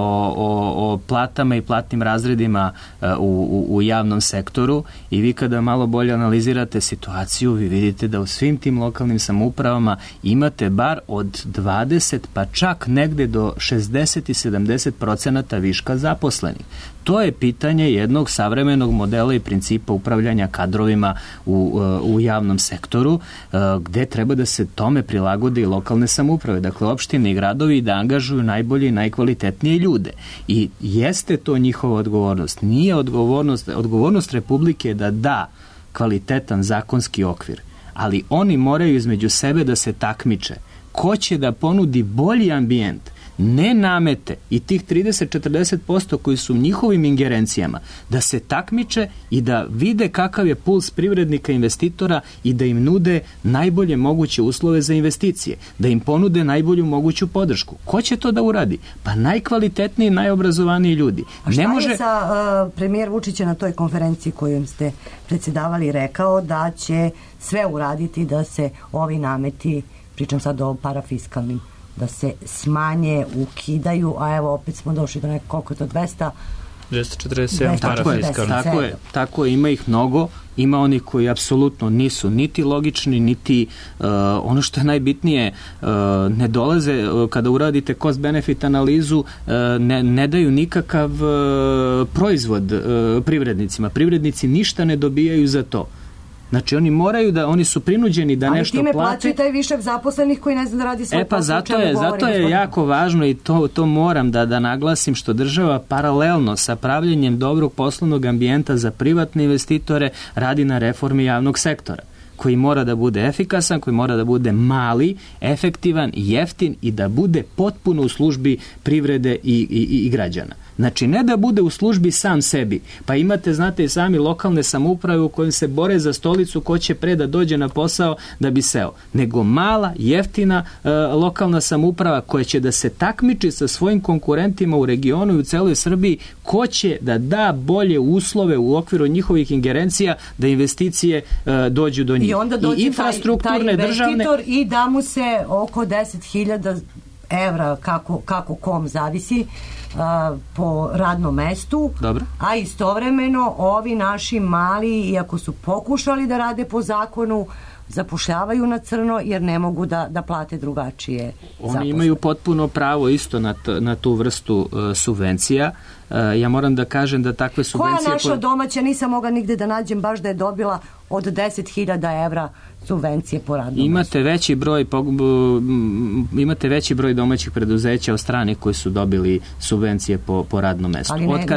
o platama i platnim razredima u javnom sektoru i vi kada malo bolje analizirate situaciju, vi vidite da u svim tim lokalnim samoupravama imate bar od 20 pa čak negde do 60 i 70% viška zaposlenih. To je pitanje jednog savremenog modela i principa upravljanja kadrovima u javnom sektoru, gde treba da se tome prilagode i lokalne samouprave. Dakle, opštine i gradovi da angažuju najbolje i najkvalitetnije ljude. I jeste to njihova odgovornost. Nije odgovornost Republike da da kvalitetan zakonski okvir, ali oni moraju između sebe da se takmiče. Ko će da ponudi bolji ambijent, ne namete i tih 30-40% koji su njihovim ingerencijama, da se takmiče i da vide kakav je puls privrednika investitora i da im nude najbolje moguće uslove za investicije, da im ponude najbolju moguću podršku. Ko će to da uradi? Pa najkvalitetniji, najobrazovaniji ljudi. A šta je sa premijer Vučić na toj konferenciji kojom ste predsjedavali rekao da će sve uraditi da se ovi nameti, pričam sad o parafiskalnim, da se smanje, ukidaju, a evo opet smo došli do koliko je to 247 parafiskalnih. Tako je, ima ih mnogo, ima onih koji apsolutno nisu niti logični, niti ono što je najbitnije, ne dolaze, kada uradite cost-benefit analizu, ne daju nikakav proizvod privrednicima. Privrednici ništa ne dobijaju za to. Znači oni su prinuđeni da nešto plate. Ali time plaćaju taj višak zaposlenih koji ne zna da radi svoj posao. Zato je jako važno i to moram da naglasim, što država paralelno sa pravljenjem dobrog poslovnog ambijenta za privatne investitore radi na reformi javnog sektora, koji mora da bude efikasan, koji mora da bude mali, efektivan i jeftin i da bude potpuno u službi privrede i građana. Znači, ne da bude u službi sam sebi. Pa imate, znate i sami, lokalne samouprave u kojim se bore za stolicu ko će pre da dođe na posao da bi seo. Nego mala, jeftina lokalna samouprava koja će da se takmiči sa svojim konkurentima u regionu i u celoj Srbiji, ko će da da bolje uslove u okviru njihovih ingerencija da investicije dođu do njih. I onda dođe taj investitor i da mu se oko 10.000 evra, kako kom zavisi, po radnom mestu. Dobro. A istovremeno ovi naši mali, iako su pokušali da rade po zakonu, zapošljavaju na crno jer ne mogu da plate drugačije zaposlene. Oni imaju potpuno pravo isto na tu vrstu subvencija. Ja moram da kažem da takve subvencije... Koja naša domaća, nisam mogla nigde da nađem baš da je dobila od 10.000 evra subvencije po radnom mestu. Imate veći broj domaćih preduzeća od strane koji su dobili subvencije po radnom mestu. Ali od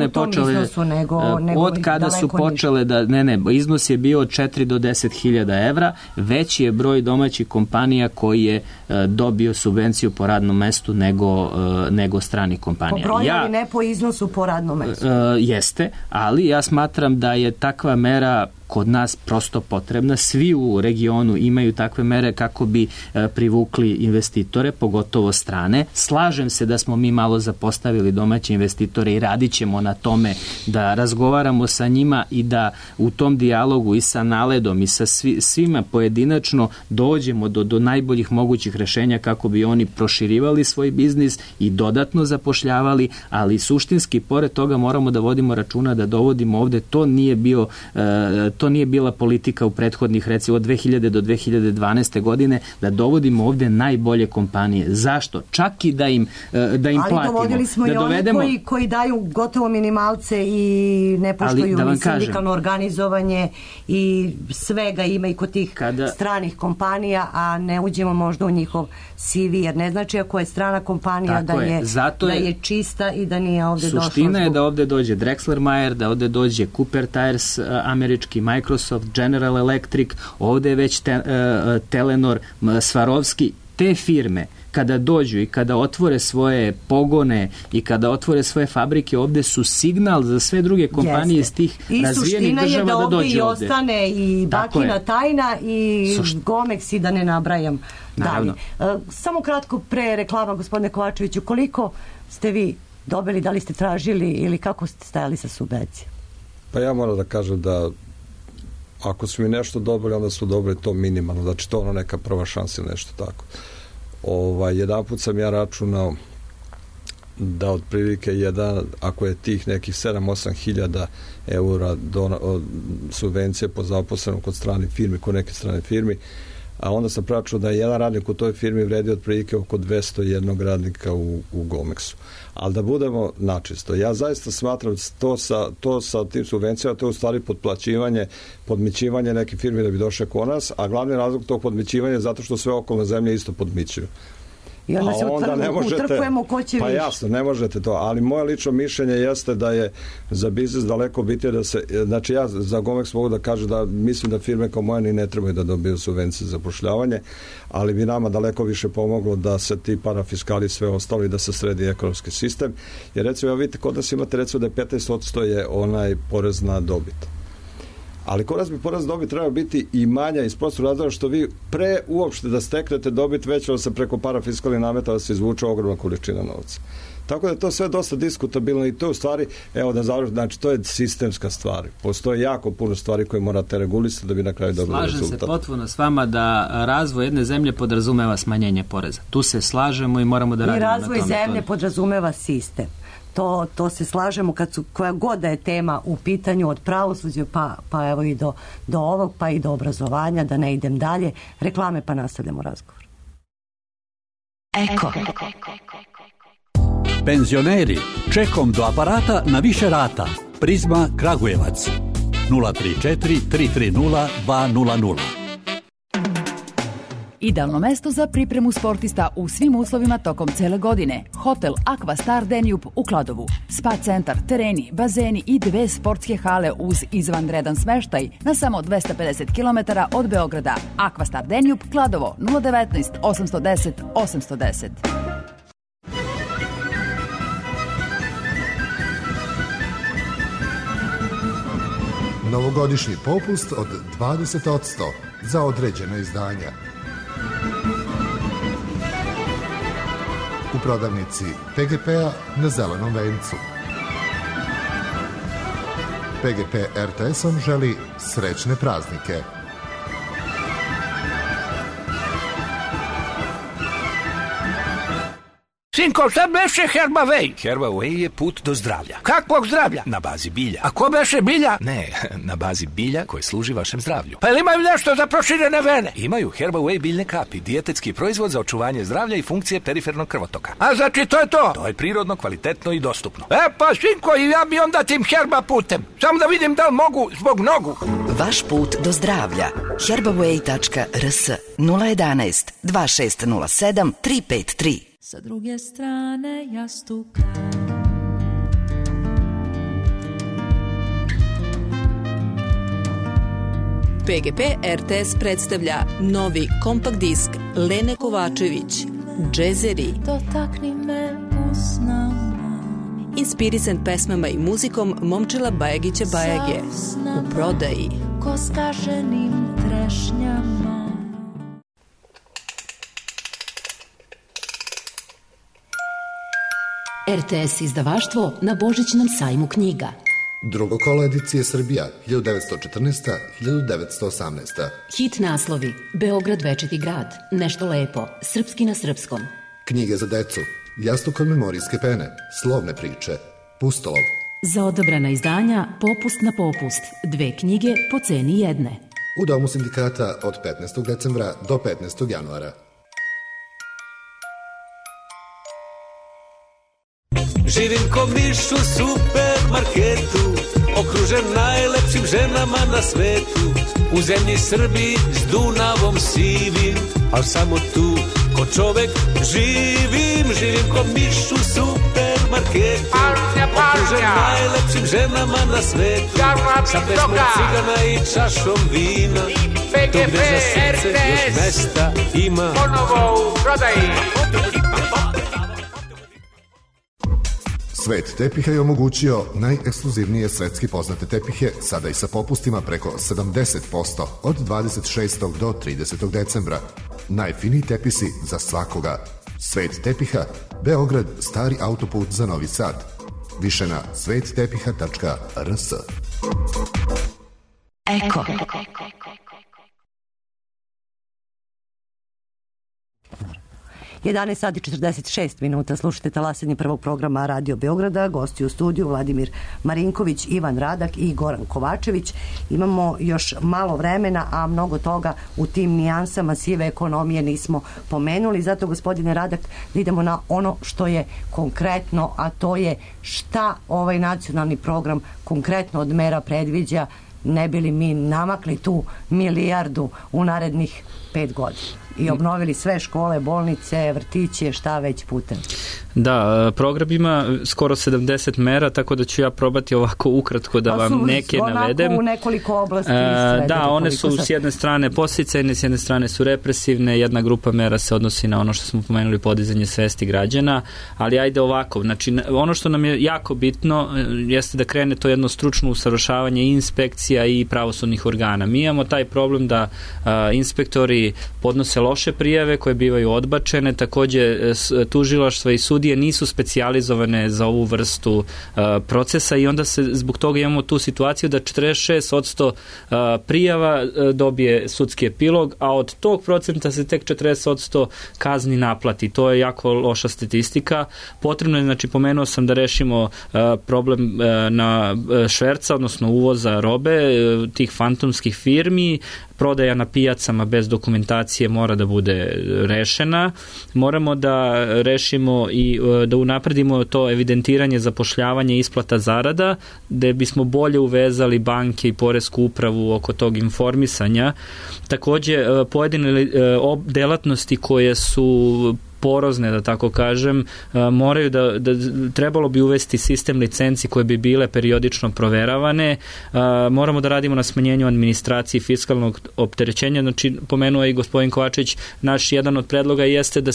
kada su počele iznos je bio od 4 do 10.000 evra, veći je broj domaćih kompanija koji je dobio subvenciju po radnom mestu nego strani kompanija. Po broju, ali ne po iznosu po radnom mestu. Jeste, ali ja smatram da je takva mera kod nas prosto potrebna. Svi u regionu imaju takve mere kako bi privukli investitore, pogotovo strane. Slažem se da smo mi malo zapostavili domaće investitore i radit ćemo na tome da razgovaramo sa njima i da u tom dijalogu i sa Naledom i sa svima pojedinačno dođemo do najboljih mogućih rešenja kako bi oni proširivali svoj biznis i dodatno zapošljavali, ali suštinski pored toga moramo da vodimo računa da dovodimo ovde, to nije bila politika u prethodnih, recimo od 2000 do 2012. godine, da dovodimo ovde najbolje kompanije. Zašto? Čak i da im platimo. Ali dovodili smo i oni koji daju gotovo minimalce i ne poštuju ni sindikalno organizovanje i svega ima i kod tih stranih kompanija, a ne uđemo možda u njihov CV, jer ne znači ako je strana kompanija da je čista i da nije ovde došla. Suština je da ovde dođe Drexler Mayer, da ovde dođe Cooper Tires, američki Microsoft, General Electric, ovde je već Telenor, Swarovski, te firme kada dođu i kada otvore svoje pogone i kada otvore svoje fabrike, ovde su signal za sve druge kompanije iz tih razvijenih država da dođu ovde. I suština je da ovde i ostane i Bakina tajna i Gomex i da ne nabrajam dalje. Samo kratko pre reklama, gospodine Kovačeviću, koliko ste vi dobili, da li ste tražili ili kako ste stajali sa subvencijom? Pa ja moram da kažem da ako su mi nešto dobili, onda su dobili to minimalno, znači to ono neka prva šansa ili nešto tako. Jedan put sam ja računao da otprilike ako je tih nekih 7-8 hiljada eura subvencije po zaposlenom kod strane firme, kod neke strane firmi, a onda sam pračuo da je jedan radnik u toj firmi vredi otprilike oko 201 radnika u Gomexu. Ali da budemo načisto, ja zaista smatram to sa tim subvencijama, to je u stvari podmićivanje neke firme da bi došle kod nas, a glavni razlog tog podmićivanja je zato što sve okolne zemlje isto podmićuju. I onda se utrkujemo ko će više. Pa jasno, ne možete to, ali moje lično mišljenje jeste da je za biznis daleko bitnije da se, znači ja za Gomex mogu da kažem da mislim da firme kao moja ni ne trebaju da dobiju subvencije za zapošljavanje, ali bi nama daleko više pomoglo da se ti parafiskali sve ostalo i da se sredi ekonomski sistem, jer recimo vidite kod nas imate recimo da je 15% je onaj porez na dobit. Ali kod nas bi porez dobit treba biti i manja iz prostog razloga što vi pre uopšte da steknete dobit već vam se preko parafiskalnih nameta da se izvuče ogromna količina novca. Tako da je to sve dosta diskutabilno i to u stvari, evo da završim, znači to je sistemska stvar. Postoje jako puno stvari koje morate regulisati da bi na kraju dobili rezultat. Slažem se potpuno s vama da razvoj jedne zemlje podrazumeva smanjenje poreza. Tu se slažemo i moramo da radimo na tome. I razvoj zemlje podrazumeva sistem. To se slažemo koja god da je tema u pitanju od pravosuđa pa evo i do ovog pa i do obrazovanja, da ne idem dalje. Reklame pa nastavljamo razgovor. Eko. Penzioneri, čekom do aparata na više rata. Prizma Kragujevac 034 330 200. Idealno mesto za pripremu sportista u svim uslovima tokom cele godine. Hotel Aqua Star Danube u Kladovu. Spa centar, tereni, bazeni i 2 sportske hale uz izvanredan smeštaj na samo 250 km od Beograda. Aqua Star Danube, Kladovo, 019 810 810. Novogodišnji popust od 20% za određena izdanja. U prodavnici PGP-a na Zelenom vencu. PGP RTS-om želi srećne praznike. Sinko, šta beše Herbaway? Herbaway je put do zdravlja. Kakvog zdravlja? Na bazi bilja. A ko beše bilja? Ne, na bazi bilja koje služi vašem zdravlju. Pa ili imaju nešto za proširene vene? Imaju Herbaway biljne kapi, dijetetski proizvod za očuvanje zdravlja i funkcije perifernog krvotoka. A znači to je to? To je prirodno, kvalitetno i dostupno. Pa Sinko, i ja bi onda tim Herba putem. Samo da vidim da li mogu zbog nogu. Vaš put do zdravlja. Herbaway.rs 011 2607 353. Sa druge strane jastuka. PGP RTS predstavlja novi kompakt disk Lene Kovačević, Džezeri. Dotakni me usnama. Inspirisan pesmama i muzikom Momčila Bajagića Bajage. U prodaji. Ko skaženim trešnjama. RTS izdavaštvo na Božićnom sajmu knjiga. Drugo kolo edicije Srbija, 1914-1918. Hit naslovi: Beograd večiti grad, Nešto lepo, Srpski na srpskom. Knjige za decu, Jastuk od memorijske pene, Slovne priče, Pustolov. Za odabrana izdanja Popust na popust, 2 knjige po ceni jedne. U Domu sindikata od 15. decembra do 15. januara. Živim ko miš u supermarketu, okružen najlepšim ženama na svetu. U zemlji Srbiji s Dunavom sivim, al samo tu ko čovek živim. Živim ko miš u supermarketu, okružen najlepšim ženama na svetu. Sa pesmom cigana i čašom vina, tu gde za srce još mesta ima. Ponovo u prodaji. Svet tepiha je omogućio najekskluzivnije svetski poznate tepihe, sada i sa popustima preko 70% od 26. do 30. decembra. Najfiniji tepisi za svakoga. Svet tepiha, Beograd, stari autoput za Novi Sad. Više na svettepiha.rs. Eko. 11 sati 46 minuta, slušajte talasanje prvog programa Radio Beograda, gosti u studiju Vladimir Marinković, Ivan Radak i Goran Kovačević. Imamo još malo vremena, a mnogo toga u tim nijansama sive ekonomije nismo pomenuli, zato gospodine Radak da idemo na ono što je konkretno, a to je šta ovaj nacionalni program konkretno od mera predviđa, ne bi li mi namakli tu milijardu u narednih 5 godina i obnovili sve škole, bolnice, vrtiće, šta već putem. Da, program ima skoro 70 mera, tako da ću ja probati ovako ukratko da vam neke navedem. U nekoliko oblasti. Da, one su s jedne strane podsticajne, s jedne strane su represivne, jedna grupa mera se odnosi na ono što smo pomenuli, podizanje svesti građana, ali ajde ovako, znači ono što nam je jako bitno jeste da krene to jedno stručno usavršavanje inspekcija i pravosudnih organa. Mi imamo taj problem da inspektori podnose loše prijave koje bivaju odbačene, takođe tužilaštva i sudije nisu specijalizovane za ovu vrstu procesa i onda se zbog toga imamo tu situaciju da 46% prijava dobije sudski epilog, a od tog procenta se tek 40% kazni naplati. To je jako loša statistika. Potrebno je, znači pomenuo sam da rešimo problem na šverca, odnosno uvoza robe, tih fantomskih firmi, prodaja na pijacama bez dokumentacije mora da bude rešena. Moramo da rešimo i da unapredimo to evidentiranje, zapošljavanje i isplata zarada, da bismo bolje uvezali banke i poresku upravu oko tog informisanja. Takođe, pojedine delatnosti koje su porozne, da tako kažem, moraju da trebalo bi uvesti sistem licenci koje bi bile periodično proveravane. Moramo da radimo na smanjenju administracije i fiskalnog opterećenja. Znači, pomenuo je i gospodin Kovačević, naš jedan od predloga jeste da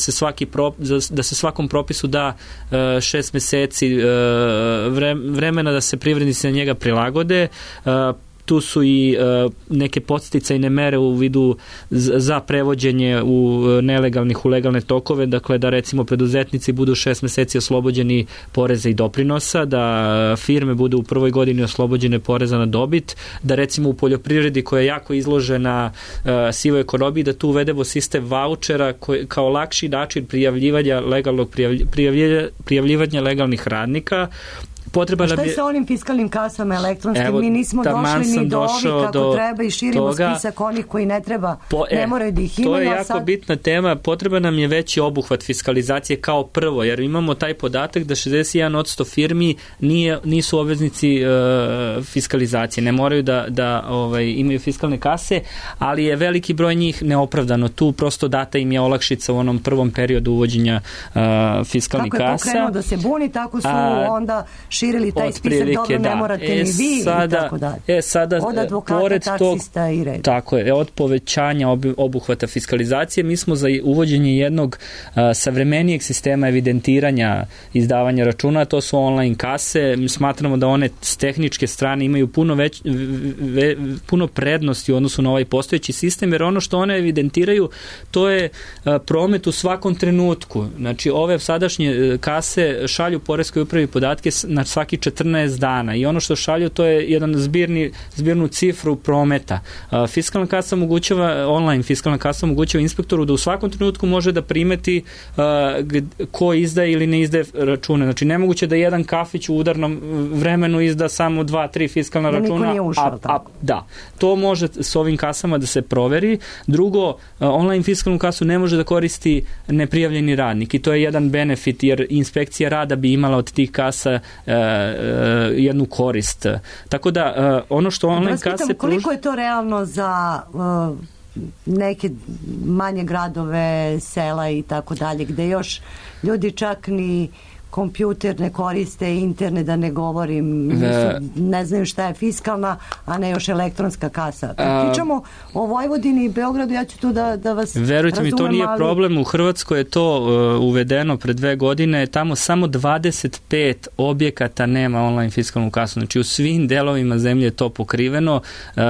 se svakom propisu da 6 meseci vremena da se privrednici na njega prilagode. tu su i neke podsticajne mere u vidu za prevođenje u nelegalnih u legalne tokove, dakle da recimo preduzetnici budu 6 meseci oslobođeni poreza i doprinosa, da firme budu u prvoj godini oslobođene poreza na dobit, da recimo u poljoprivredi koja je jako izložena sivoj ekonomiji, da tu uvedemo sistem vaučera kao lakši način prijavljivanja legalnih radnika. Šta je sa onim fiskalnim kasama elektronskim? Mi nismo došli ni do ovih kako treba i širimo spisak onih koji ne treba, ne moraju da ih imaju. To je jako bitna tema. Potreba nam je veći obuhvat fiskalizacije kao prvo, jer imamo taj podatak da 61% firmi nisu obveznici fiskalizacije, ne moraju da imaju fiskalne kase, ali je veliki broj njih neopravdano. Tu prosto data im je olakšica u onom prvom periodu uvođenja fiskalnih kasa. Kako je to krenuo da se buni, tako su onda širili taj spisak, dobro, ne morate ni vi i tako dalje. Od advokata, taksista i red. Tako je, od povećanja obuhvata fiskalizacije, mi smo za uvođenje jednog savremenijeg sistema evidentiranja izdavanja računa, to su online kase. Mi smatramo da one s tehničke strane imaju puno prednosti u odnosu na ovaj postojeći sistem, jer ono što one evidentiraju, to je promet u svakom trenutku. Znači, ove sadašnje kase šalju poreskoj upravi podatke na svaki 14 dana i ono što šalju to je jedan zbirnu cifru prometa. Fiskalna kasa online fiskalna kasa omogućava inspektoru da u svakom trenutku može da primeti ko izdaje ili ne izdaje račune. Znači, nemoguće da jedan kafić u udarnom vremenu izda samo 2-3 fiskalna računa. Da niko nije ušao tako. Da, to može s ovim kasama da se proveri. Drugo, online fiskalnu kasu ne može da koristi neprijavljeni radnik i to je jedan benefit, jer inspekcija rada bi imala od tih kasa jednu korist. Tako da, ono što online kase koliko je to realno za neke manje gradove, sela i tako dalje, gde još ljudi čak ni kompjuter ne koriste, internet da ne govorim, ne znaju šta je fiskalna, a ne još elektronska kasa. Kad pričamo o Vojvodini i Beogradu, ja ću tu da vas verujte mi, to nije problem. U Hrvatskoj je to uvedeno pre 2 godine, tamo samo 25 objekata nema online fiskalnu kasu. Znači, u svim delovima zemlje je to pokriveno.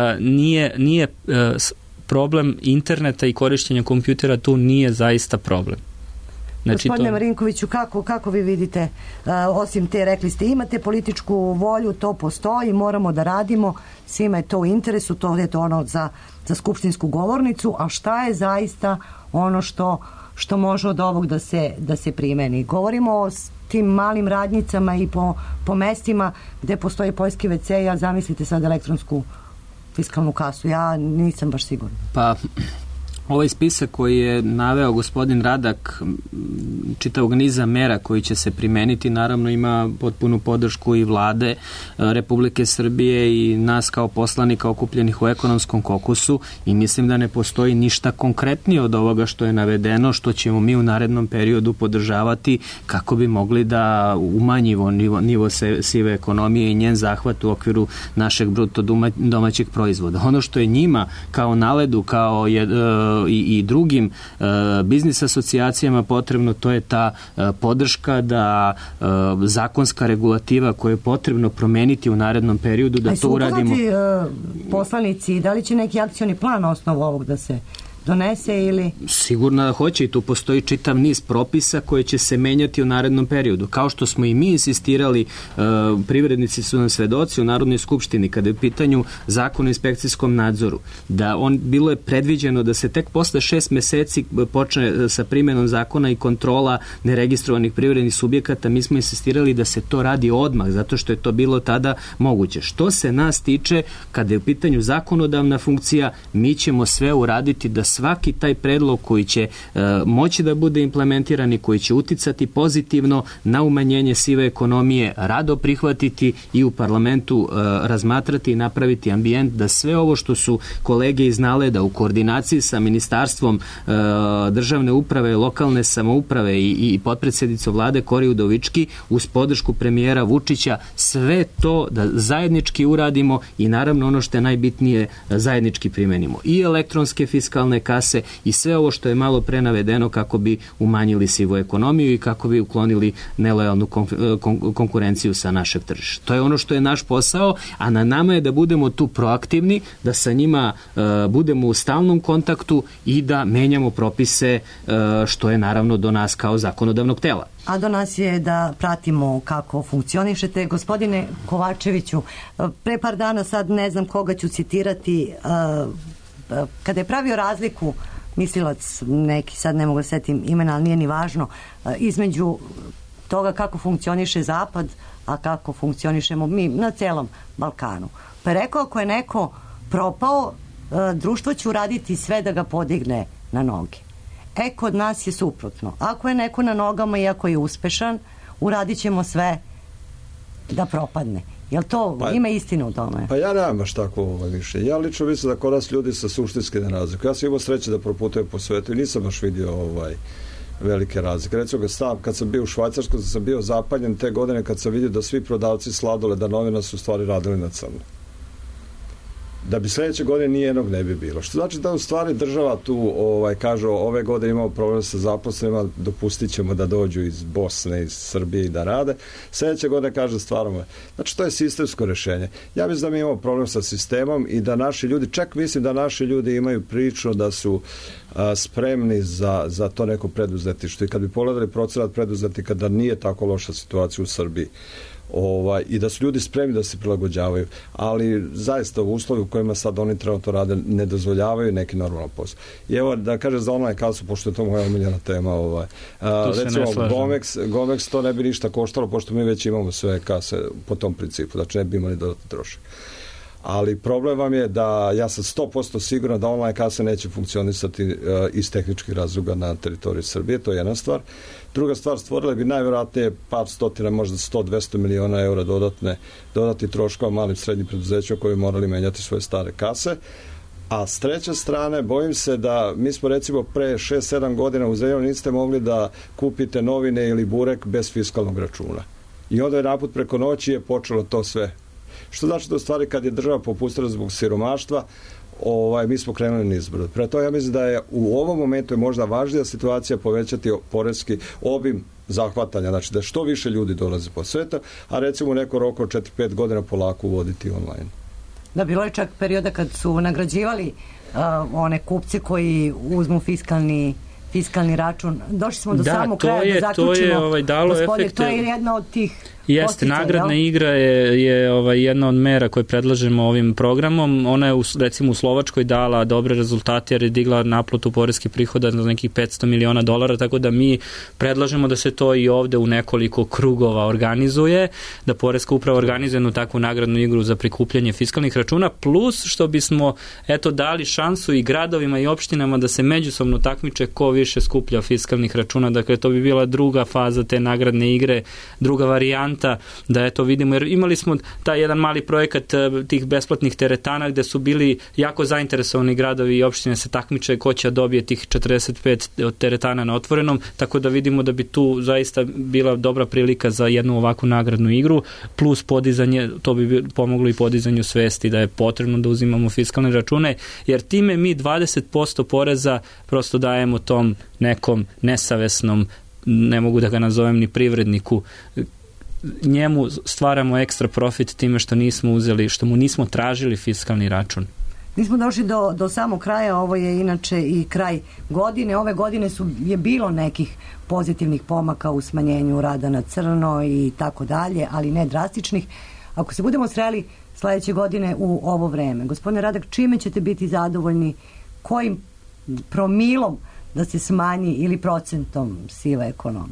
Nije problem interneta i korišćenja kompjutera, tu nije zaista problem. Gospodine Marinkoviću, kako vi vidite, osim te, rekli ste, imate političku volju, to postoji, moramo da radimo, svima je to u interesu, to je to ono za skupštinsku govornicu, a šta je zaista ono što može od ovog da se primeni? Govorimo o tim malim radnicama i po mestima gde postoji poljski WC, a zamislite sad elektronsku fiskalnu kasu, ja nisam baš sigurna. Pa, ovaj spisak koji je naveo gospodin Radak, čitavog niza mera koji će se primeniti, naravno ima potpunu podršku i vlade Republike Srbije i nas kao poslanika okupljenih u ekonomskom kokusu i mislim da ne postoji ništa konkretnije od ovoga što je navedeno, što ćemo mi u narednom periodu podržavati kako bi mogli da umanjimo nivo sive ekonomije i njen zahvat u okviru našeg bruto domaćeg proizvoda. Ono što je njima kao naledu, kao i drugim biznis asocijacijama potrebno, to je ta podrška da zakonska regulativa koju je potrebno promeniti u narednom periodu, da to uradimo. Poslanici, da li će neki akcioni plan na osnovu ovog da se donese ili... Sigurno da hoće i tu postoji čitav niz propisa koje će se menjati u narednom periodu. Kao što smo i mi insistirali, privrednici su nam svedoci u Narodnoj skupštini kada je u pitanju zakon o inspekcijskom nadzoru, da bilo je predviđeno da se tek posle 6 meseci počne sa primenom zakona i kontrola neregistrovanih privrednih subjekata. Mi smo insistirali da se to radi odmah, zato što je to bilo tada moguće. Što se nas tiče, kada je u pitanju zakonodavna funkcija, mi ćemo sve uraditi da svaki taj predlog koji će moći da bude implementiran i koji će uticati pozitivno na umanjenje sive ekonomije rado prihvatiti i u parlamentu razmatrati i napraviti ambijent da sve ovo što su kolege iz NALED-a u koordinaciji sa Ministarstvom državne uprave, lokalne samouprave i potpredsjednicom vlade Kori Udovički uz podršku premijera Vučića, sve to da zajednički uradimo i naravno ono što je najbitnije zajednički primenimo. I elektronske fiskalne kase i sve ovo što je malo pre navedeno kako bi umanjili sivu ekonomiju i kako bi uklonili nelojalnu konkurenciju sa našeg tržišta. To je ono što je naš posao, a na nama je da budemo tu proaktivni, da sa njima budemo u stalnom kontaktu i da menjamo propise, što je naravno do nas kao zakonodavnog tela. A do nas je da pratimo kako funkcionišete. Gospodine Kovačeviću, pre par dana, sad ne znam koga ću citirati, kada je pravio razliku, mislilac neki, sad ne mogu da setim imena, ali nije ni važno, između toga kako funkcioniše Zapad, a kako funkcionišemo mi na celom Balkanu. Pa je rekao, ako je neko propao, društvo će uraditi sve da ga podigne na noge. Kod nas je suprotno. Ako je neko na nogama i ako je uspešan, uradit ćemo sve da propadne. Jel to ima istinu u tome? Pa ja nemam baš tako mišljenje. Ja lično mislim da kod nas ljudi sa suštinski ne razlikuju. Ja sam imao sreće da proputujem po svetu i nisam baš vidio velike razlike. Recimo kad sam bio u Švajcarskoj, sam bio zapaljen te godine kad sam vidio da svi prodavci sladoleda novina su u stvari radili na crno. Da bi sledeće godine nijednog ne bi bilo. Što znači da u stvari država tu kaže ove godine imamo problem sa zaposlenima, dopustit ćemo da dođu iz Bosne, iz Srbije i da rade. Sledeće godine kaže stvarno. Znači to je sistemsko rešenje. Ja mislim da mi imamo problem sa sistemom i da naši ljudi, čak mislim da naši ljudi imaju priču da su spremni za to neko preduzetništvo. I kad bi pogledali procenat preduzetnika da nije tako loša situacija u Srbiji, i da su ljudi spremni da se prilagođavaju, ali zaista u uslovi u kojima sad oni trenutno rade ne dozvoljavaju neki normalan posao. I evo da kažem za online kasu, pošto je to moja omiljena tema, recimo Gomex to ne bi ništa koštalo, pošto mi već imamo sve kase po tom principu, znači ne bi imali dodatni trošak. Ali problem vam je da ja sam 100% siguran da online kase neće funkcionisati iz tehničkih razloga na teritoriji Srbije, to je jedna stvar. Druga stvar, stvorile bi najvjerojatnije par stotina, možda 100-200 miliona eura dodati troškova malim srednjim preduzećima koji bi morali menjati svoje stare kase. A s treće strane, bojim se da mi smo recimo pre 6-7 godina u zemlji niste mogli da kupite novine ili burek bez fiskalnog računa. I onda je naput preko noći je počelo to sve. Što znači da u stvari kad je država popustila zbog siromaštva, mi smo krenuli nizbrdo. Pre to ja mislim da je u ovom momentu je možda važnija situacija povećati poreski obim zahvatanja, znači da što više ljudi dolaze po svetu, a recimo u neko roku od 4-5 godina polako uvoditi online. Da, bilo je čak perioda kad su nagrađivali one kupci koji uzmu fiskalni račun. Došli smo do samog kraja da zaključimo. To je dalo efekte. To je jedna od tih Jeste, nagradna igra je jedna od mera koje predlažemo ovim programom. Ona je recimo u Slovačkoj dala dobre rezultate jer je digla naplatu poreskih prihoda na nekih $500 miliona, tako da mi predlažemo da se to i ovde u nekoliko krugova organizuje, da poreska uprava organizuje jednu takvu nagradnu igru za prikupljanje fiskalnih računa, plus što bismo dali šansu i gradovima i opštinama da se međusobno takmiče ko više skuplja fiskalnih računa. Dakle, to bi bila druga faza te nagradne igre, druga varijanta da vidimo, jer imali smo taj jedan mali projekat tih besplatnih teretana gde su bili jako zainteresovani gradovi i opštine se takmiče ko će dobije tih 45 teretana na otvorenom, tako da vidimo da bi tu zaista bila dobra prilika za jednu ovakvu nagradnu igru, plus podizanje, to bi pomoglo i podizanju svesti da je potrebno da uzimamo fiskalne račune, jer time mi 20% poreza prosto dajemo tom nekom nesavesnom, ne mogu da ga nazovem ni privredniku, njemu stvaramo ekstra profit time što nismo uzeli, što mu nismo tražili fiskalni račun. Mi smo došli do samog kraja, ovo je inače i kraj godine. Ove godine je bilo nekih pozitivnih pomaka u smanjenju rada na crno i tako dalje, ali ne drastičnih. Ako se budemo sreli sledeće godine u ovo vreme, gospodine Radak, čime ćete biti zadovoljni, kojim promilom da se smanji ili procentom siva ekonomija?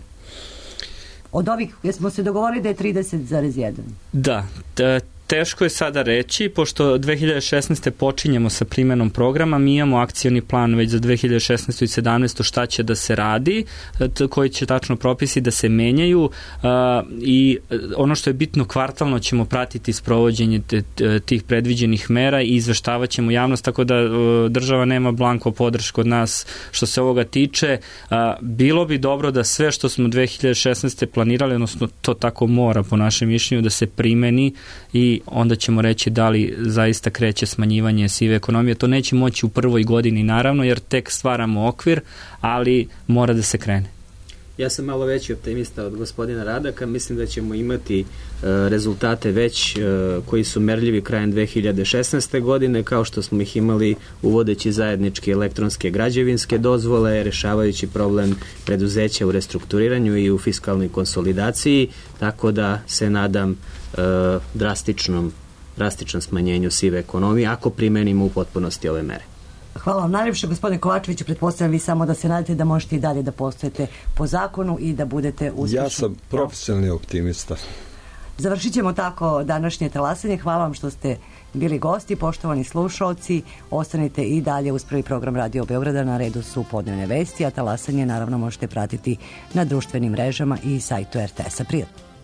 Od ovih, jesmo se dogovorili da je 30,1? Da, teško je sada reći, pošto 2016. počinjemo sa primenom programa, mi imamo akcioni plan već za 2016. i 2017. šta će da se radi, koji će tačno propisi da se menjaju i ono što je bitno, kvartalno ćemo pratiti sprovođenje tih predviđenih mera i izveštavat ćemo javnost, tako da država nema blanko podršku od nas što se ovoga tiče. Bilo bi dobro da sve što smo 2016. planirali, odnosno to tako mora po našem mišljenju, da se primeni i ali onda ćemo reći da li zaista kreće smanjivanje sive ekonomije. To neće moći u prvoj godini naravno, jer tek stvaramo okvir, ali mora da se krene. Ja sam malo veći optimista od gospodina Radaka. Mislim da ćemo imati rezultate već koji su merljivi krajem 2016. godine, kao što smo ih imali uvodeći zajedničke elektronske građevinske dozvole, rešavajući problem preduzeća u restrukturiranju i u fiskalnoj konsolidaciji, tako da se nadam drastičnom smanjenju sive ekonomije ako primenimo u potpunosti ove mere. Hvala vam najljepše, gospodine Kovačeviću. Pretpostavljam vi samo da se nadate da možete i dalje da postojete po zakonu i da budete uspješni. Ja sam profesionalni optimista. Završit ćemo tako današnje talasanje. Hvala vam što ste bili gosti, poštovani slušalci. Ostanite i dalje uz prvi program Radio Beograda. Na redu su podnevne vesti, a talasanje naravno možete pratiti na društvenim mrežama i sajtu RTS-a. Prijatno.